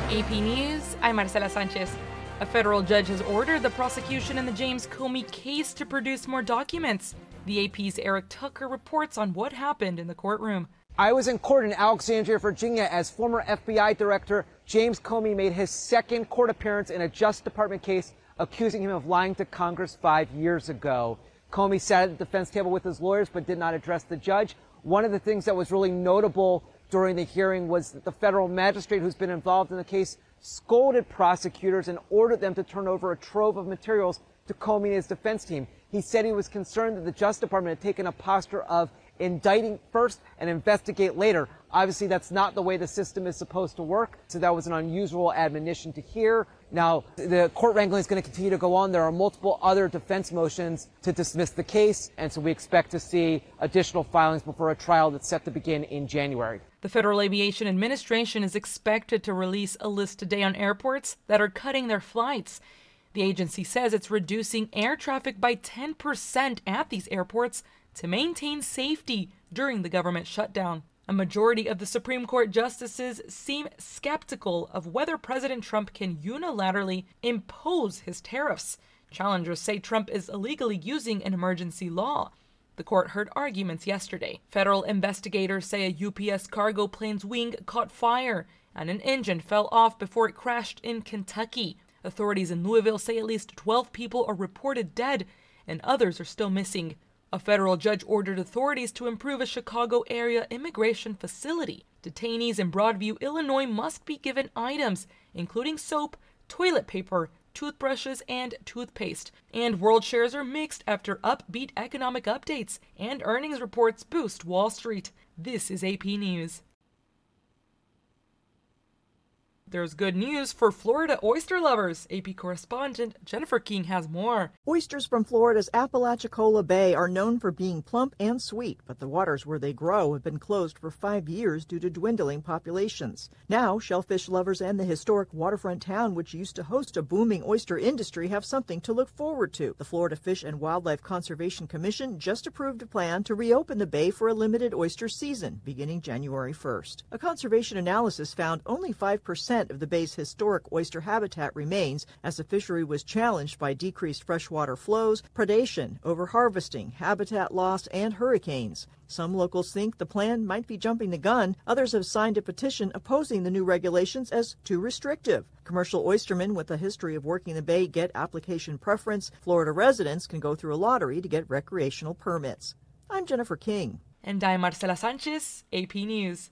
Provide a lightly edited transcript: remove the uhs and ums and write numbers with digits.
AP News, I'm Marcela Sanchez. A federal judge has ordered the prosecution in the James Comey case to produce more documents. The AP's Eric Tucker reports on what happened in the courtroom. I was in court in Alexandria, Virginia, as former FBI Director James Comey made his second court appearance in a Justice Department case accusing him of lying to Congress 5 years ago. Comey sat at the defense table with his lawyers but did not address the judge. One of the things that was really notable during the hearing was that the federal magistrate who's been involved in the case scolded prosecutors and ordered them to turn over a trove of materials to Comey and his defense team. He said he was concerned that the Justice Department had taken a posture of indicting first and investigate later. Obviously, that's not the way the system is supposed to work, so that was an unusual admonition to hear. Now, the court wrangling is going to continue to go on. There are multiple other defense motions to dismiss the case, and so we expect to see additional filings before a trial that's set to begin in January. The Federal Aviation Administration is expected to release a list today on airports that are cutting their flights. The agency says it's reducing air traffic by 10% at these airports to maintain safety during the government shutdown. A majority of the Supreme Court justices seem skeptical of whether President Trump can unilaterally impose his tariffs. Challengers say Trump is illegally using an emergency law. The court heard arguments yesterday. Federal investigators say a UPS cargo plane's wing caught fire and an engine fell off before it crashed in Kentucky. Authorities in Louisville say at least 12 people are reported dead and others are still missing. A federal judge ordered authorities to improve a Chicago area immigration facility. Detainees in Broadview, Illinois must be given items, including soap, toilet paper, toothbrushes, and toothpaste. And world shares are mixed after upbeat economic updates and earnings reports boost Wall Street. This is AP News. There's good news for Florida oyster lovers. AP correspondent Jennifer King has more. Oysters from Florida's Apalachicola Bay are known for being plump and sweet, but the waters where they grow have been closed for 5 years due to dwindling populations. Now, shellfish lovers and the historic waterfront town, which used to host a booming oyster industry, have something to look forward to. The Florida Fish and Wildlife Conservation Commission just approved a plan to reopen the bay for a limited oyster season beginning January 1st. A conservation analysis found only 5% of the bay's historic oyster habitat remains, as the fishery was challenged by decreased freshwater flows, predation, overharvesting, habitat loss, and hurricanes. Some locals think the plan might be jumping the gun. Others have signed a petition opposing the new regulations as too restrictive. Commercial oystermen with a history of working the bay get application preference. Florida residents can go through a lottery to get recreational permits. I'm Jennifer King. And I'm Marcela Sanchez, AP News.